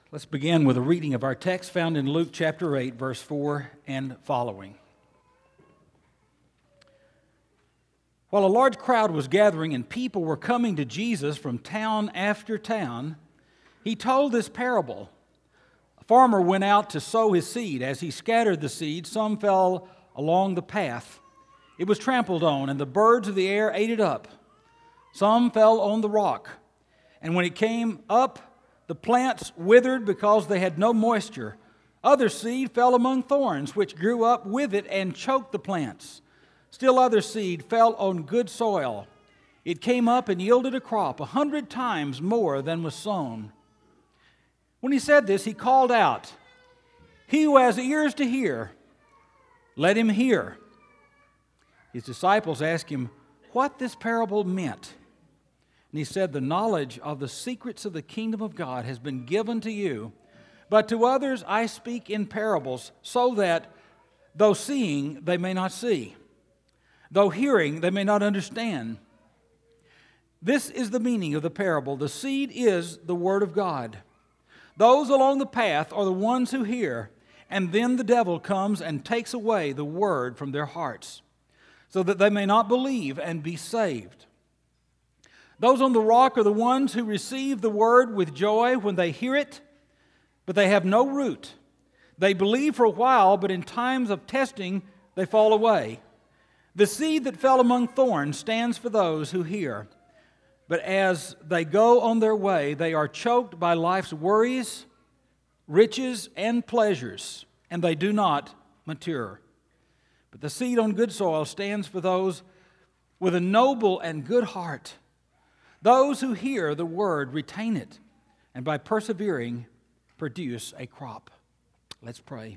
Let's begin with a reading of our text found in Luke chapter 8, verse 4 and following. While a large crowd was gathering and people were coming to Jesus from town after town, he told this parable. A farmer went out to sow his seed. As he scattered the seed, some fell along the path. It was trampled on, and the birds of the air ate it up. Some fell on the rock, and when it came up, the plants withered because they had no moisture. Other seed fell among thorns, which grew up with it and choked the plants. Still other seed fell on good soil. It came up and yielded a crop 100 times more than was sown. When he said this, he called out, "He who has ears to hear, let him hear." His disciples asked him what this parable meant. And he said, "The knowledge of the secrets of the kingdom of God has been given to you, but to others I speak in parables, so that though seeing they may not see, though hearing they may not understand. This is the meaning of the parable. The seed is the word of God. Those along the path are the ones who hear, and then the devil comes and takes away the word from their hearts, so that they may not believe and be saved. Those on the rock are the ones who receive the word with joy when they hear it, but they have no root. They believe for a while, but in times of testing they fall away. The seed that fell among thorns stands for those who hear, but as they go on their way, they are choked by life's worries, riches, and pleasures, and they do not mature. But the seed on good soil stands for those with a noble and good heart. Those who hear the word retain it, and by persevering produce a crop." Let's pray.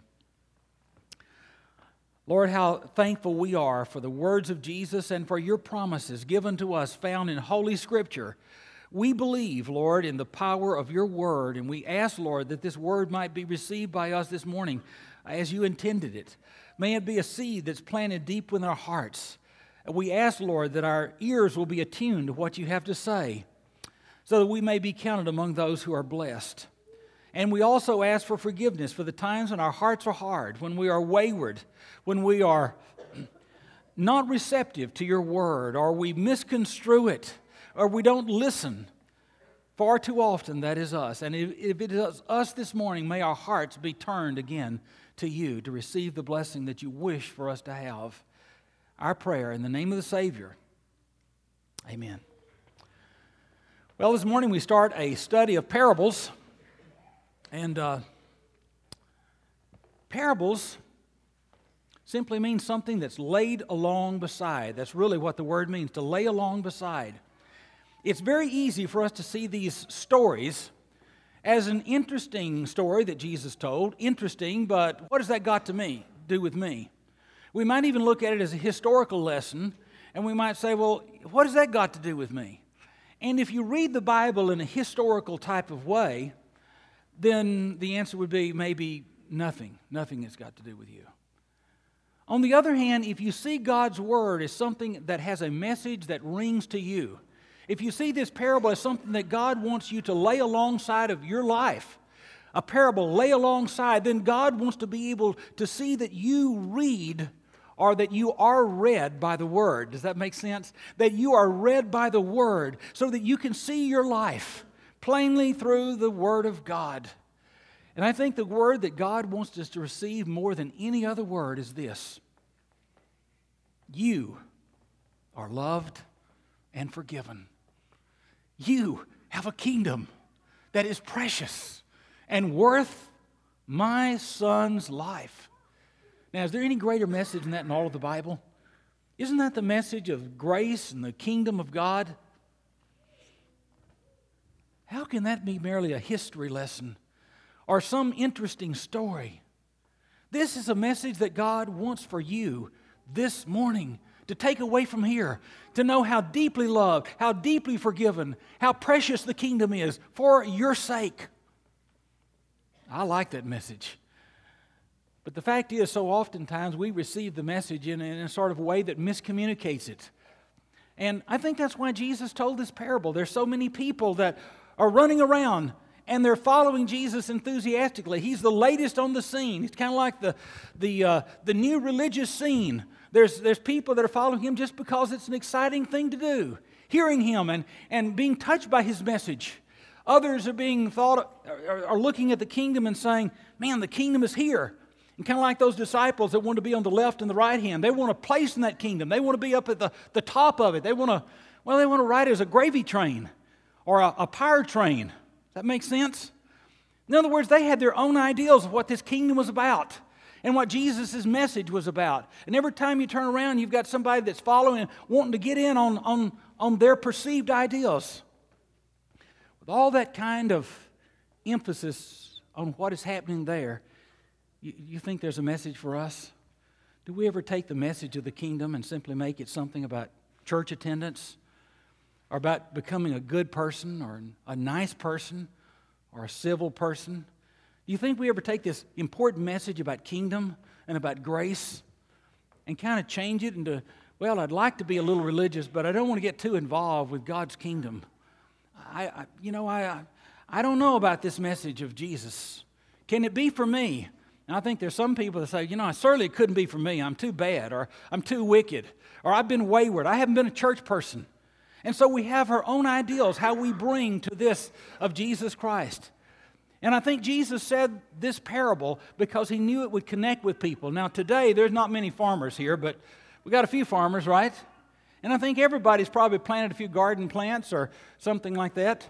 Lord, how thankful we are for the words of Jesus and for your promises given to us found in Holy Scripture. We believe, Lord, in the power of your word, and we ask, Lord, that this word might be received by us this morning as you intended it. May it be a seed that's planted deep within our hearts. We ask, Lord, that our ears will be attuned to what you have to say, so that we may be counted among those who are blessed. And we also ask for forgiveness for the times when our hearts are hard, when we are wayward, when we are not receptive to your word, or we misconstrue it, or we don't listen. Far too often that is us. And if it is us this morning, may our hearts be turned again to you to receive the blessing that you wish for us to have. Our prayer in the name of the Savior. Amen. Well, this morning we start a study of parables. And parables simply means something that's laid along beside. That's really what the word means, to lay along beside. It's very easy for us to see these stories as an interesting story that Jesus told. Interesting, but what has that got to do with me? We might even look at it as a historical lesson, and we might say, well, what has that got to do with me? And if you read the Bible in a historical type of way, then the answer would be maybe nothing. Nothing has got to do with you. On the other hand, if you see God's Word as something that has a message that rings to you, if you see this parable as something that God wants you to lay alongside of your life, a parable lay alongside, then God wants to be able to see that you read or that you are read by the Word. Does that make sense? That you are read by the Word so that you can see your life plainly through the Word of God. And I think the word that God wants us to receive more than any other word is this: you are loved and forgiven. You have a kingdom that is precious and worth my son's life. Now, is there any greater message than that in all of the Bible? Isn't that the message of grace and the kingdom of God? How can that be merely a history lesson or some interesting story? This is a message that God wants for you this morning to take away from here, to know how deeply loved, how deeply forgiven, how precious the kingdom is for your sake. I like that message. But the fact is, so oftentimes we receive the message in a sort of way that miscommunicates it. And I think that's why Jesus told this parable. There's so many people that are running around and they're following Jesus enthusiastically. He's the latest on the scene. He's kind of like the new religious scene. There's people that are following him just because it's an exciting thing to do, hearing him and being touched by his message. Others are looking at the kingdom and saying, man, the kingdom is here. And kind of like those disciples that want to be on the left and the right hand. They want a place in that kingdom. They want to be up at the top of it. They want to ride it as a gravy train or a power train. Does that make sense? In other words, they had their own ideals of what this kingdom was about and what Jesus' message was about. And every time you turn around, you've got somebody that's following, wanting to get in on their perceived ideals. With all that kind of emphasis on what is happening there, you think there's a message for us? Do we ever take the message of the kingdom and simply make it something about church attendance or about becoming a good person or a nice person or a civil person? Do you think we ever take this important message about kingdom and about grace and kind of change it into, well, I'd like to be a little religious, but I don't want to get too involved with God's kingdom. I don't know about this message of Jesus. Can it be for me? And I think there's some people that say, I certainly couldn't be for me. I'm too bad, or I'm too wicked, or I've been wayward. I haven't been a church person. And so we have our own ideals, how we bring to this of Jesus Christ. And I think Jesus said this parable because he knew it would connect with people. Now today, there's not many farmers here, but we got a few farmers, right? And I think everybody's probably planted a few garden plants or something like that.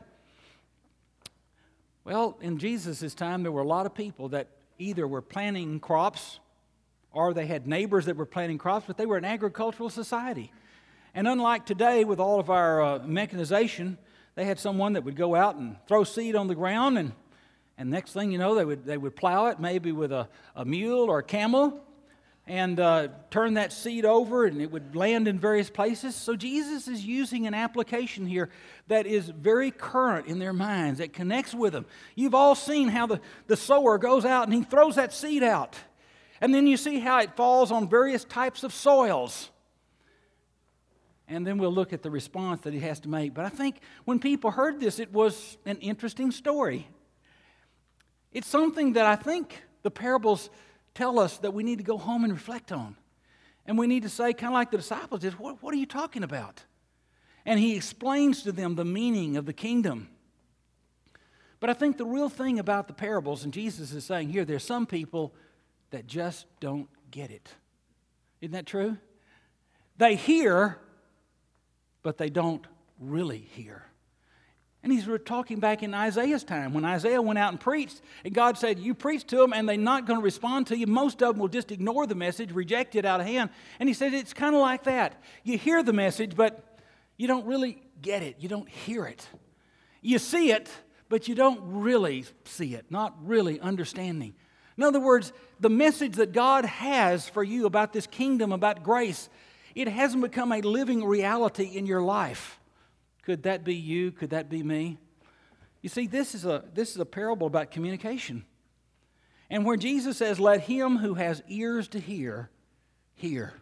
Well, in Jesus' time, there were a lot of people that either were planting crops or they had neighbors that were planting crops, but they were an agricultural society. And unlike today with all of our mechanization, they had someone that would go out and throw seed on the ground, and next thing you know, they would plow it maybe with a mule or a camel and turn that seed over, and it would land in various places. So Jesus is using an application here that is very current in their minds, that connects with them. You've all seen how the sower goes out and he throws that seed out. And then you see how it falls on various types of soils. And then we'll look at the response that he has to make. But I think when people heard this, it was an interesting story. It's something that I think the parables tell us that we need to go home and reflect on. And we need to say, kind of like the disciples did, what are you talking about? And he explains to them the meaning of the kingdom. But I think the real thing about the parables, and Jesus is saying here, there's some people that just don't get it. Isn't that true? They hear, but they don't really hear. And he's talking back in Isaiah's time when Isaiah went out and preached, and God said, you preach to them and they're not going to respond to you. Most of them will just ignore the message, reject it out of hand. And he said, it's kind of like that. You hear the message, but you don't really get it. You don't hear it. You see it, but you don't really see it, not really understanding. In other words, the message that God has for you about this kingdom, about grace, it hasn't become a living reality in your life. Could that be you? Could that be me? You see, this is a parable about communication. And where Jesus says, let him who has ears to hear, hear.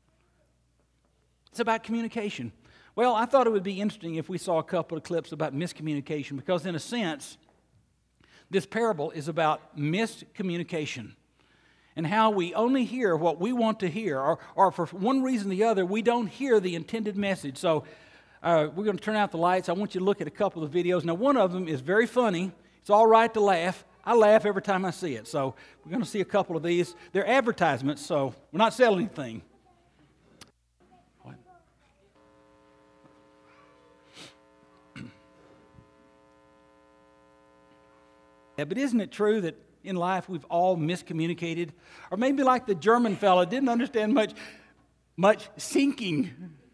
It's about communication. Well, I thought it would be interesting if we saw a couple of clips about miscommunication, because in a sense, this parable is about miscommunication and how we only hear what we want to hear, or for one reason or the other, we don't hear the intended message. So we're going to turn out the lights. I want you to look at a couple of videos. Now, one of them is very funny. It's all right to laugh. I laugh every time I see it. So we're going to see a couple of these. They're advertisements, so we're not selling anything. What? Yeah, but isn't it true that in life we've all miscommunicated? Or maybe like the German fella, didn't understand much sinking.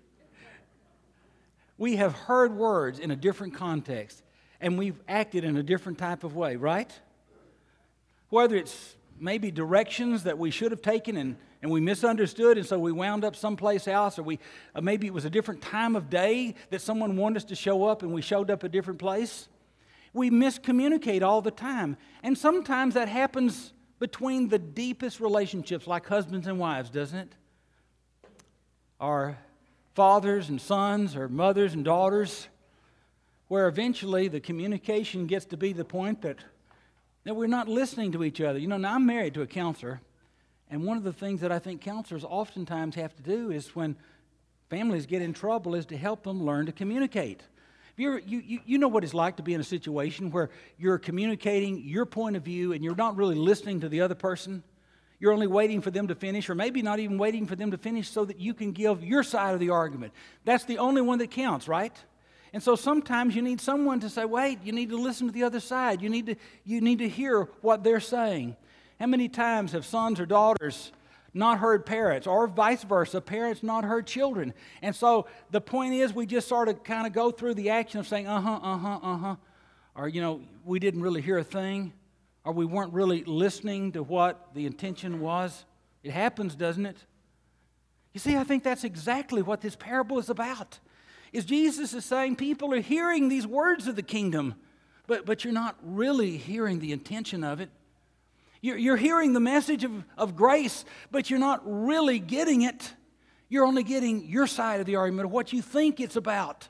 We have heard words in a different context, and we've acted in a different type of way, right? Whether it's maybe directions that we should have taken and we misunderstood, and so we wound up someplace else, or maybe it was a different time of day that someone wanted us to show up and we showed up a different place. We miscommunicate all the time, and sometimes that happens between the deepest relationships, like husbands and wives, doesn't it? Or fathers and sons, or mothers and daughters. where eventually the communication gets to be the point that we're not listening to each other. Now I'm married to a counselor, and one of the things that I think counselors oftentimes have to do is when families get in trouble is to help them learn to communicate. You know what it's like to be in a situation where you're communicating your point of view and you're not really listening to the other person. You're only waiting for them to finish, or maybe not even waiting for them to finish so that you can give your side of the argument. That's the only one that counts, right? And so sometimes you need someone to say, wait, you need to listen to the other side. You need to hear what they're saying. How many times have sons or daughters not heard parents, or vice versa, parents not heard children? And so the point is we just sort of kind of go through the action of saying, or, we didn't really hear a thing, or we weren't really listening to what the intention was. It happens, doesn't it? You see, I think that's exactly what this parable is about. Is Jesus is saying people are hearing these words of the kingdom, but you're not really hearing the intention of it. You're hearing the message of grace, but you're not really getting it. You're only getting your side of the argument of what you think it's about.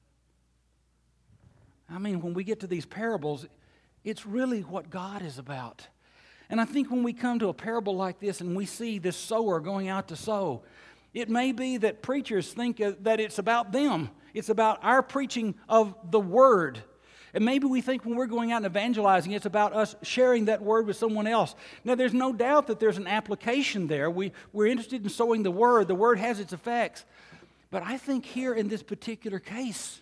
I mean, when we get to these parables, it's really what God is about. And I think when we come to a parable like this and we see this sower going out to sow, it may be that preachers think that it's about them. It's about our preaching of the Word. And maybe we think when we're going out and evangelizing, it's about us sharing that Word with someone else. Now, there's no doubt that there's an application there. We're interested in sowing the Word. The Word has its effects. But I think here in this particular case,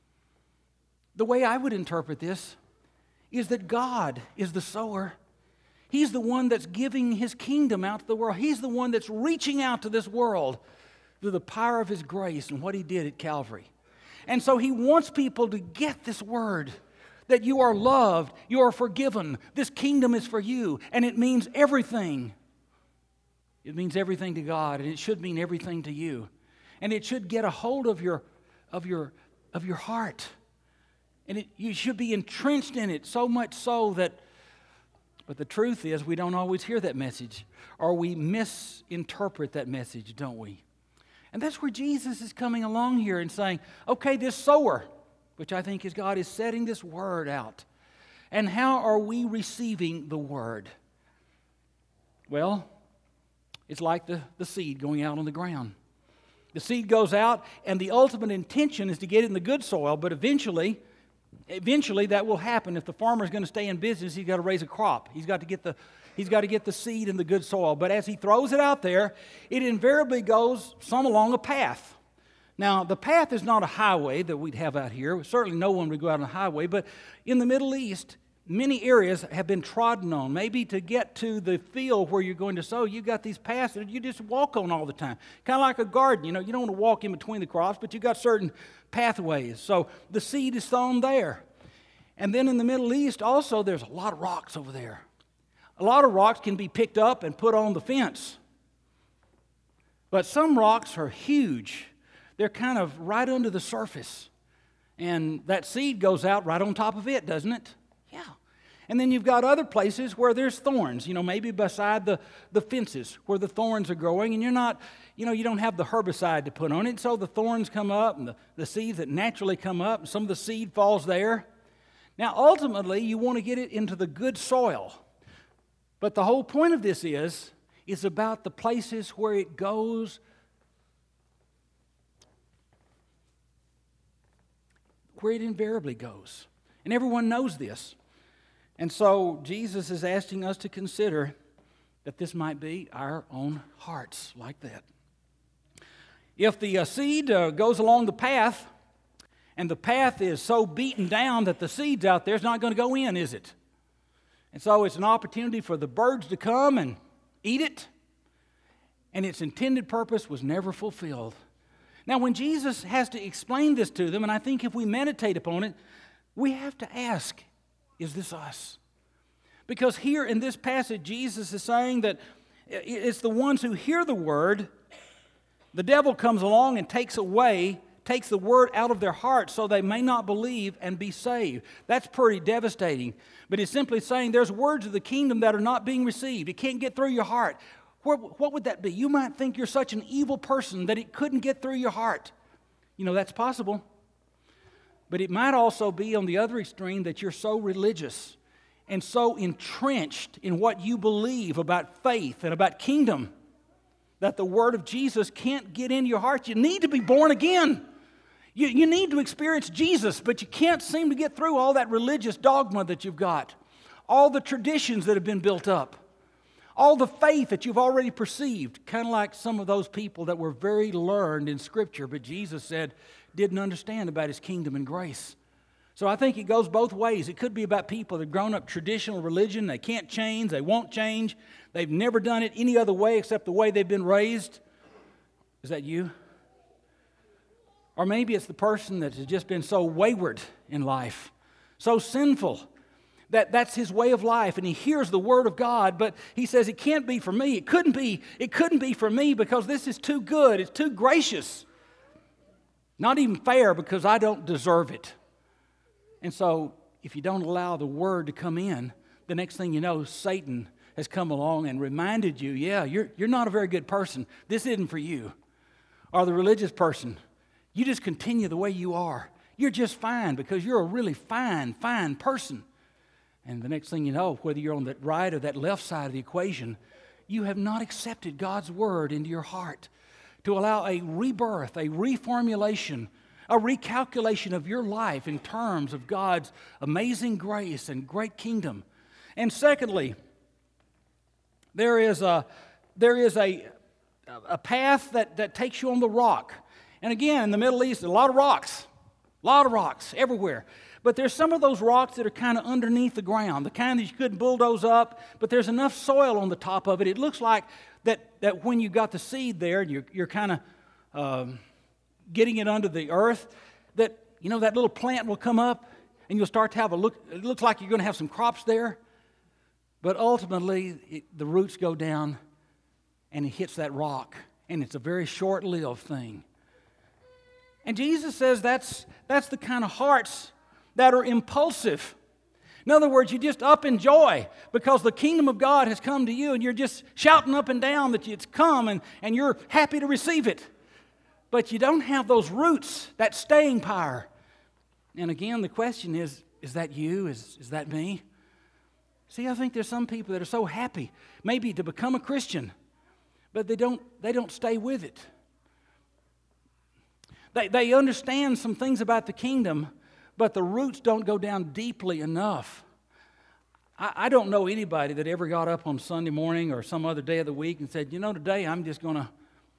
the way I would interpret this is that God is the sower. He's the one that's giving His kingdom out to the world. He's the one that's reaching out to this world through the power of His grace and what He did at Calvary. And so He wants people to get this word, that you are loved, you are forgiven, this kingdom is for you, and it means everything. It means everything to God, and it should mean everything to you. And it should get a hold of your heart. And you should be entrenched in it, so much so that, but the truth is we don't always hear that message, or we misinterpret that message, don't we? And that's where Jesus is coming along here and saying, okay, this sower, which I think is God, is setting this word out. And how are we receiving the word? Well, it's like the seed going out on the ground. The seed goes out, and the ultimate intention is to get it in the good soil, but eventually that will happen. If the farmer is going to stay in business, he's got to raise a crop. He's got to get the seed in the good soil. But as he throws it out there, it invariably goes some along a path. Now, the path is not a highway that we'd have out here. Certainly no one would go out on a highway. But in the Middle East, many areas have been trodden on. Maybe to get to the field where you're going to sow, you've got these paths that you just walk on all the time. Kind of like a garden. You don't want to walk in between the crops, but you've got certain pathways. So the seed is sown there. And then in the Middle East also, there's a lot of rocks over there. A lot of rocks can be picked up and put on the fence. But some rocks are huge. They're kind of right under the surface. And that seed goes out right on top of it, doesn't it? Yeah. And then you've got other places where there's thorns, maybe beside the fences where the thorns are growing, and you don't have the herbicide to put on it, so the thorns come up and the seeds that naturally come up, and some of the seed falls there. Now, ultimately, you want to get it into the good soil. But the whole point of this is about the places where it goes, where it invariably goes. And everyone knows this. And so Jesus is asking us to consider that this might be our own hearts like that. If the seed goes along the path, and the path is so beaten down that the seed's out there, it's not going to go in, is it? And so it's an opportunity for the birds to come and eat it, and its intended purpose was never fulfilled. Now, when Jesus has to explain this to them, and I think if we meditate upon it, we have to ask, is this us? Because here in this passage, Jesus is saying that it's the ones who hear the word, the devil comes along and takes the word out of their hearts so they may not believe and be saved. That's pretty devastating. But it's simply saying there's words of the kingdom that are not being received. It can't get through your heart. What would that be? You might think you're such an evil person that it couldn't get through your heart. That's possible. But it might also be on the other extreme that you're so religious and so entrenched in what you believe about faith and about kingdom that the word of Jesus can't get into your heart. You need to be born again. You need to experience Jesus, but you can't seem to get through all that religious dogma that you've got, all the traditions that have been built up, all the faith that you've already perceived, kind of like some of those people that were very learned in Scripture, but Jesus said didn't understand about His kingdom and grace. So I think it goes both ways. It could be about people that have grown up traditional religion. They can't change. They won't change. They've never done it any other way except the way they've been raised. Is that you? Or maybe it's the person that has just been so wayward in life, so sinful, that that's his way of life, and he hears the Word of God, but he says, it can't be for me. It couldn't be for me because this is too good. It's too gracious. Not even fair because I don't deserve it. And so if you don't allow the Word to come in, the next thing you know, Satan has come along and reminded you, yeah, you're not a very good person. This isn't for you. Or the religious person, you just continue the way you are. You're just fine because you're a really fine person. And the next thing you know, whether you're on that right or that left side of the equation, you have not accepted God's Word into your heart to allow a rebirth, a reformulation, a recalculation of your life in terms of God's amazing grace and great kingdom. And secondly, there is a path that takes you on the rock. And again, in the Middle East, a lot of rocks everywhere. But there's some of those rocks that are kind of underneath the ground, the kind that you couldn't bulldoze up, but there's enough soil on the top of it. It looks like that when you got the seed there, you're kind of getting it under the earth, that, you know, that little plant will come up and you'll start to have a look. It looks like you're going to have some crops there. But ultimately, the roots go down and it hits that rock. And it's a very short-lived thing. And Jesus says that's the kind of hearts that are impulsive. In other words, you just up in joy because the kingdom of God has come to you and you're just shouting up and down that it's come and you're happy to receive it. But you don't have those roots, that staying power. And again, the question is that you? Is that me? See, I think there's some people that are so happy maybe to become a Christian, but they don't stay with it. They understand some things about the kingdom, but the roots don't go down deeply enough. I don't know anybody that ever got up on Sunday morning or some other day of the week and said, you know, today I'm just gonna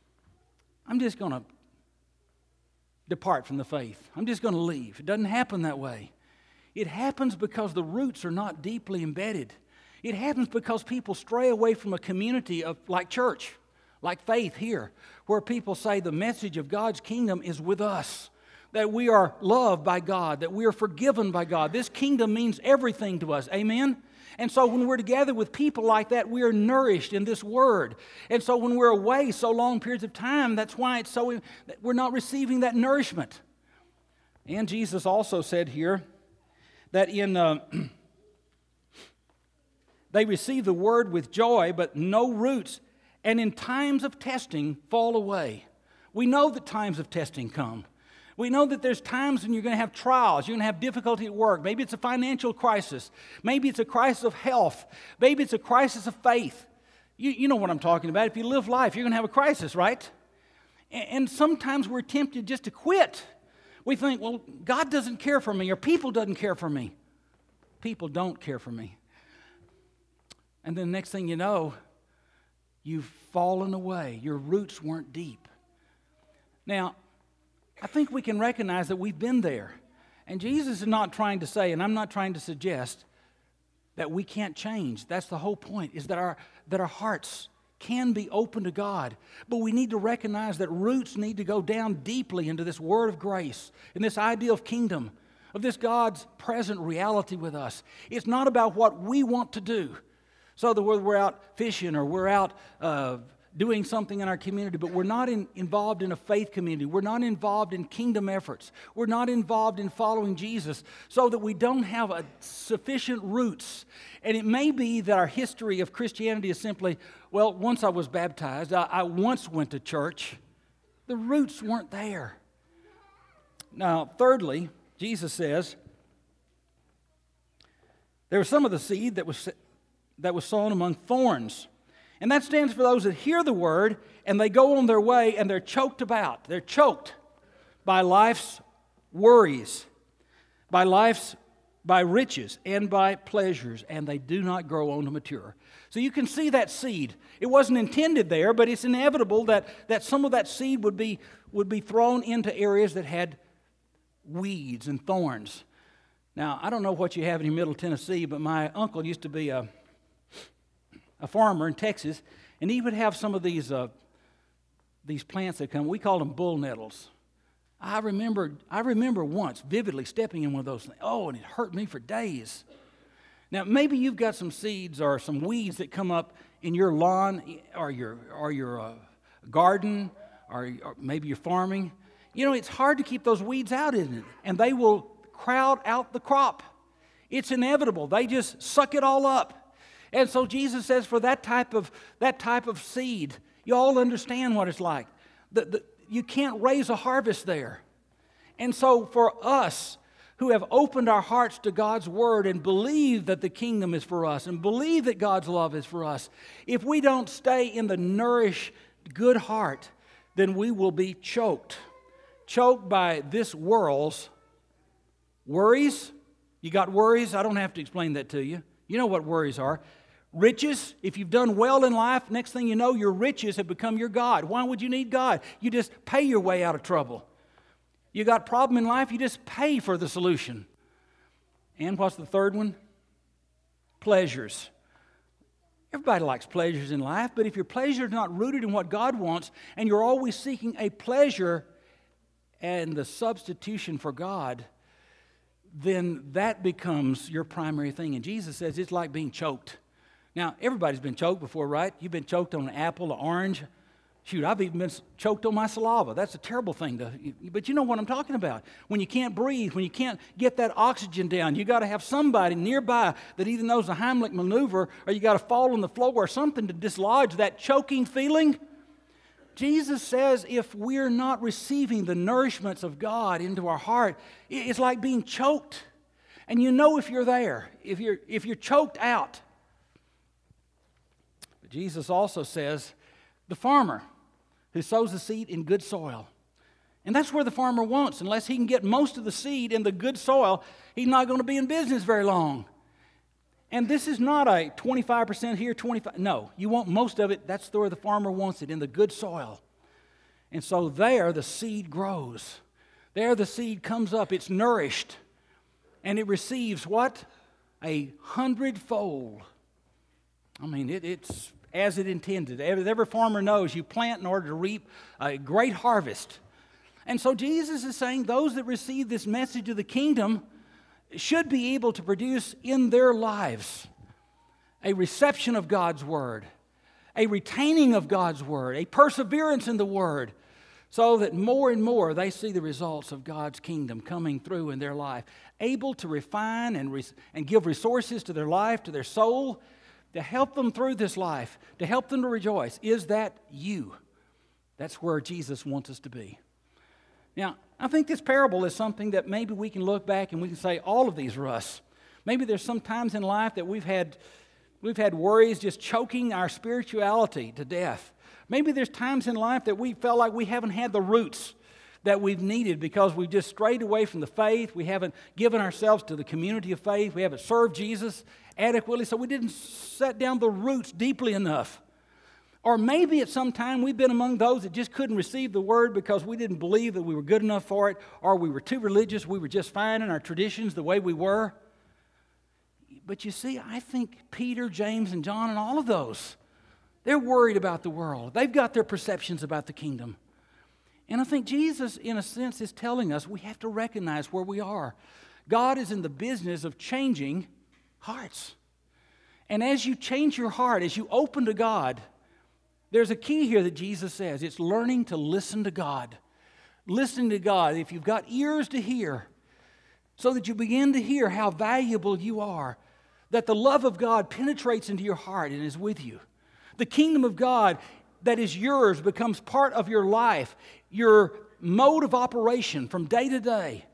depart from the faith. I'm just gonna leave. It doesn't happen that way. It happens because the roots are not deeply embedded. It happens because people stray away from a community of like church, like faith here, where people say the message of God's kingdom is with us, that we are loved by God, that we are forgiven by God. This kingdom means everything to us. Amen? And so when we're together with people like that, we are nourished in this word. And so when we're away so long periods of time, that's why we're not receiving that nourishment. And Jesus also said here that they receive the word with joy, but no roots, and in times of testing fall away. We know that times of testing come. We know that there's times when you're going to have trials, you're going to have difficulty at work. Maybe it's a financial crisis. Maybe it's a crisis of health. Maybe it's a crisis of faith. You know what I'm talking about. If you live life, you're going to have a crisis, right? And sometimes we're tempted just to quit. We think, well, God doesn't care for me, or people doesn't care for me. People don't care for me. And then the next thing you know, you've fallen away. Your roots weren't deep. Now, I think we can recognize that we've been there. And Jesus is not trying to say, and I'm not trying to suggest, that we can't change. That's the whole point, is that our hearts can be open to God. But we need to recognize that roots need to go down deeply into this word of grace, in this idea of kingdom, of this God's present reality with us. It's not about what we want to do. So that whether we're out fishing or we're out doing something in our community, but we're not involved in a faith community. We're not involved in kingdom efforts. We're not involved in following Jesus, so that we don't have sufficient roots. And it may be that our history of Christianity is simply, well, once I was baptized, I once went to church. The roots weren't there. Now, thirdly, Jesus says, there was some of the seed that was sown among thorns. And that stands for those that hear the word and they go on their way and they're choked about. They're choked by life's worries, by riches, and by pleasures, and they do not grow on to mature. So you can see that seed. It wasn't intended there, but it's inevitable that some of that seed would be thrown into areas that had weeds and thorns. Now, I don't know what you have in Middle Tennessee, but my uncle used to be a farmer in Texas, and he would have some of these plants that come. We called them bull nettles. I remember once vividly stepping in one of those things. Oh, and it hurt me for days. Now, maybe you've got some seeds or some weeds that come up in your lawn or your garden or maybe you're farming. You know, it's hard to keep those weeds out, isn't it? And they will crowd out the crop. It's inevitable. They just suck it all up. And so Jesus says for that type of seed, you all understand what it's like. You can't raise a harvest there. And so for us who have opened our hearts to God's word and believe that the kingdom is for us and believe that God's love is for us, if we don't stay in the nourished, good heart, then we will be choked by this world's worries. You got worries? I don't have to explain that to you. You know what worries are. Riches, if you've done well in life, next thing you know, your riches have become your God. Why would you need God? You just pay your way out of trouble. You got a problem in life, you just pay for the solution. And what's the third one? Pleasures. Everybody likes pleasures in life, but if your pleasure is not rooted in what God wants, and you're always seeking a pleasure and the substitution for God, then that becomes your primary thing. And Jesus says it's like being choked. Now, everybody's been choked before, right? You've been choked on an apple, an orange. Shoot, I've even been choked on my saliva. That's a terrible thing. But you know what I'm talking about. When you can't breathe, when you can't get that oxygen down, you got to have somebody nearby that either knows the Heimlich maneuver or you got to fall on the floor or something to dislodge that choking feeling. Jesus says if we're not receiving the nourishments of God into our heart, it's like being choked. And you know if you're there, if you're choked out. But Jesus also says the farmer who sows the seed in good soil. And that's where the farmer wants. Unless he can get most of the seed in the good soil, he's not going to be in business very long. And this is not a 25% here, 25%. No, you want most of it. That's where the farmer wants it, in the good soil. And so there the seed grows. There the seed comes up. It's nourished. And it receives what? 100-fold. I mean, it's as it intended. Every farmer knows you plant in order to reap a great harvest. And so Jesus is saying those that receive this message of the kingdom should be able to produce in their lives a reception of God's word, a retaining of God's word, a perseverance in the word, so that more and more they see the results of God's kingdom coming through in their life, able to refine and give resources to their life, to their soul, to help them through this life, to help them to rejoice. Is that you? That's where Jesus wants us to be. Now, I think this parable is something that maybe we can look back and we can say all of these are us. Maybe there's some times in life that we've had worries just choking our spirituality to death. Maybe there's times in life that we felt like we haven't had the roots that we've needed because we've just strayed away from the faith. We haven't given ourselves to the community of faith. We haven't served Jesus adequately, so we didn't set down the roots deeply enough. Or maybe at some time we've been among those that just couldn't receive the word because we didn't believe that we were good enough for it, or we were too religious, we were just fine in our traditions the way we were. But you see, I think Peter, James, and John and all of those, they're worried about the world. They've got their perceptions about the kingdom. And I think Jesus, in a sense, is telling us we have to recognize where we are. God is in the business of changing hearts. And as you change your heart, as you open to God, there's a key here that Jesus says. It's learning to listen to God. Listening to God. If you've got ears to hear, so that you begin to hear how valuable you are, that the love of God penetrates into your heart and is with you. The kingdom of God that is yours becomes part of your life, your mode of operation from day to day.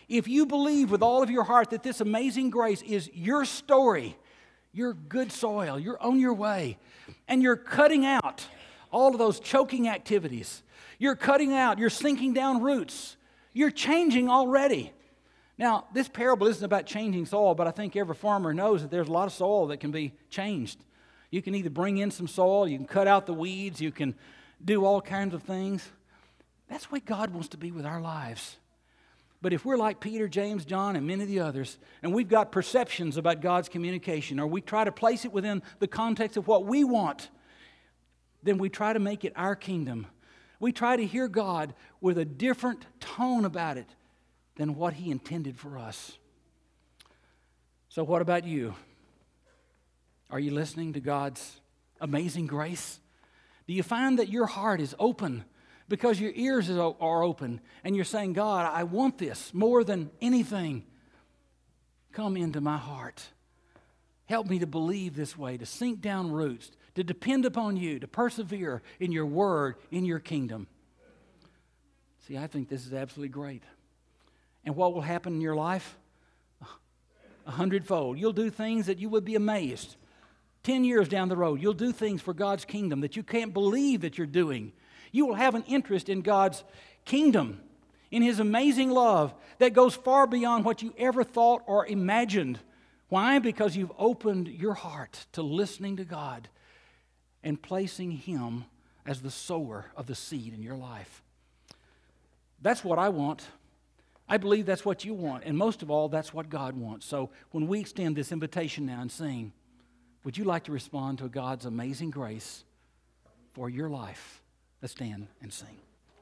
If you believe with all of your heart that this amazing grace is your story, you're good soil, you're on your way, and you're cutting out all of those choking activities. You're cutting out, you're sinking down roots. You're changing already. Now, this parable isn't about changing soil, but I think every farmer knows that there's a lot of soil that can be changed. You can either bring in some soil, you can cut out the weeds, you can do all kinds of things. That's the way God wants to be with our lives. But if we're like Peter, James, John, and many of the others, and we've got perceptions about God's communication, or we try to place it within the context of what we want, then we try to make it our kingdom. We try to hear God with a different tone about it than what He intended for us. So what about you? Are you listening to God's amazing grace? Do you find that your heart is open because your ears are open and you're saying, God, I want this more than anything. Come into my heart. Help me to believe this way, to sink down roots, to depend upon you, to persevere in your word, in your kingdom. See, I think this is absolutely great. And what will happen in your life? 100-fold. You'll do things that you would be amazed. 10 years down the road, you'll do things for God's kingdom that you can't believe that you're doing. You will have an interest in God's kingdom, in His amazing love that goes far beyond what you ever thought or imagined. Why? Because you've opened your heart to listening to God and placing Him as the sower of the seed in your life. That's what I want. I believe that's what you want. And most of all, that's what God wants. So when we extend this invitation now and sing, would you like to respond to God's amazing grace for your life? Let's stand and sing.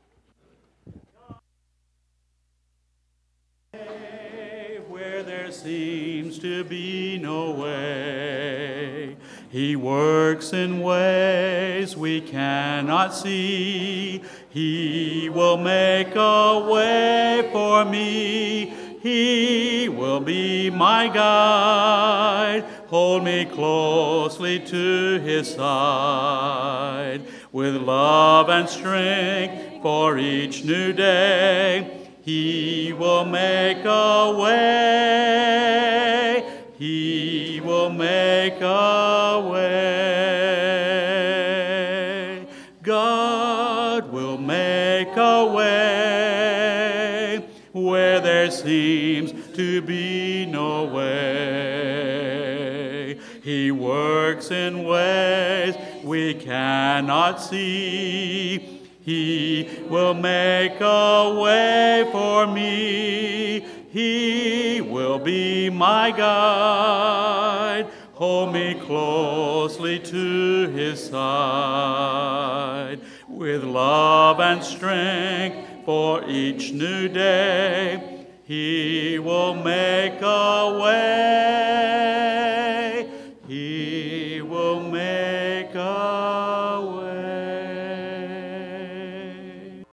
Where there seems to be no way, He works in ways we cannot see. He will make a way for me. He will be my guide. Hold me closely to His side. With love and strength for each new day, He will make a way. He will make a way. God will make a way where there seems to be no way. He works in ways we cannot see. He will make a way for me. He will be my guide. Hold me closely to His side. With love and strength for each new day, He will make a way. He will make